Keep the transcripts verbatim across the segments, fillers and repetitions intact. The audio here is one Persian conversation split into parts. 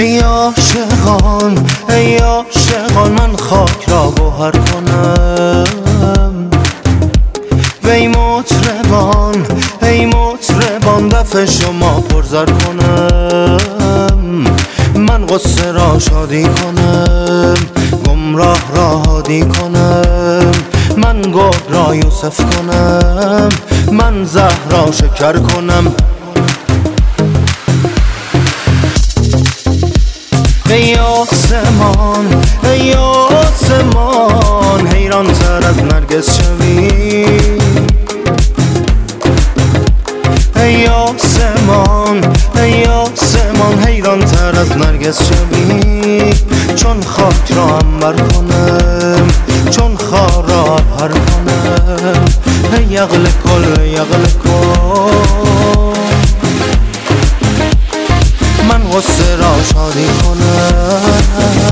ای عاشقان ای عاشقان من خاک را گوهر کنم، وی مطربان ای مطربان دف شما پرزر کنم، من غصه را شادی کنم، گمراه را هادی کنم، من گرگ را یوسف کنم، من زهرا شکر کنم. ای آسمان ای آسمان حیران تر از نرگس شوی، ای آسمان ای آسمان حیران تر از نرگس شوی، چون خاک را عنبر کنم، چون خار را عبهر کنم، ای یغل کل یغل کل من غصه را شادی کنم.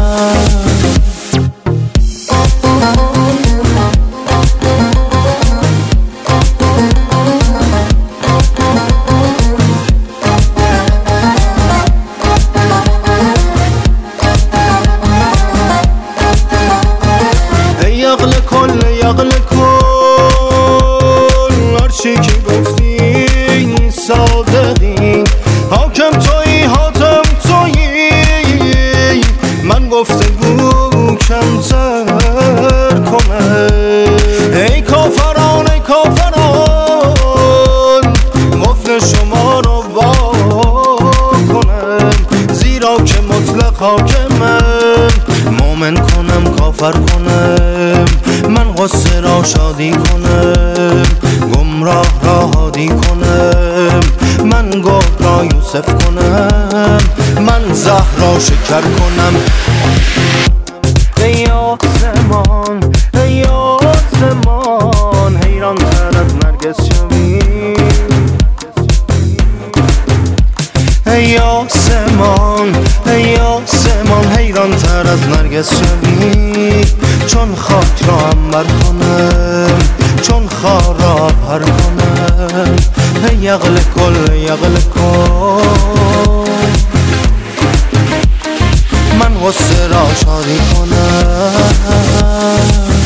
ای یغل کل یغل کل هرچی که گفتی صادقی، حاکم تویی حاتم تویی، من گفتگو کمتر کنم. ای کافران ای کافران قفل شما رو وا کنم، زیرا که مطلق حاکمم، مومن کنم کافر کنم، من غصه را شادی کنم، گمراه را هادی کنم، من گرگ را یوسف کنم، من زهرا شکر کنم. ای آسمان ای آسمان حیران تر از نرگس شوی، ای آسمان ای آسمان حیران تر از نرگس شوی، چون خاک را عنبر کنم، چون خار را عبهر کنم، ای یغل کل یغل کل من غصه را شادی کنم.